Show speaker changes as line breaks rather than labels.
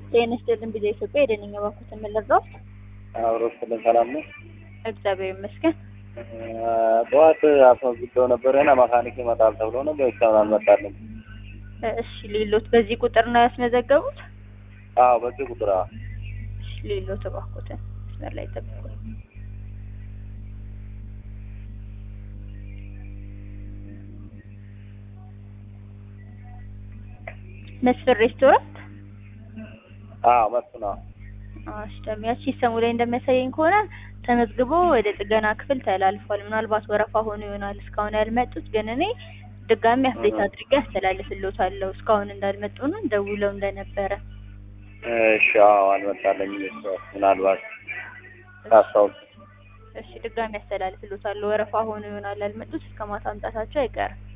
ጤና ይስጥልኝ ቢዜ ኢትዮጵያ የደንኛ ባኩት ምልራው
አብሮስ ሰላም ነው።
እግዚአብሔር ይመስገን።
ጠዋት አስመዝግቤው ነበርና መካኒክ ይመጣል ተብሎ ነበር እስካሁን አልመጣልም።
እሺ ሌሎት በዚህ ቁጥር ነው ያስመዘገቡት?
አዎ በዚህ ቁጥር።
እሺ ሌሎት ባኩት መስመር ላይ ተጠብቁ። መስፍን ሬስቶራንት?
አዎ መስፍን።
አሽተሚያቺ ሰሙ ላይ እንደሚያሳየኝ ከሆነ ተመዝግቦ ወደ ጥገና ክፍል ተላልፏል። ምናልባት ወረፋ ሆኖ ይሆናል እስካሁን ያልመጡት፣ ግን እኔ ድጋሚ አፕዴት አድርጌ አስተላልፍልዎታለሁ እስካሁን እንዳልመጡ ነው ደውለው እንደነበረ።
እሺ አዎ አልመጣልኝም እሱ ምናልባት ታስታውስ።
እሺ ድጋሚ አስተላልፍልዎታለሁ። ወረፋ ሆኖ ይሆናል ያልመጡት፣ እስከ ማታ መምጣታቸው አይቀርም።